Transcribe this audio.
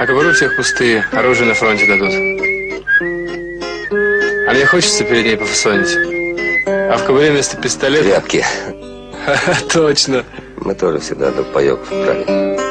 А кобуры у всех пустые, оружие на фронте дадут. А мне хочется перед ней пофасонить. А в кобуре вместо пистолета... Тряпки. Точно. Мы тоже всегда до паёк брали.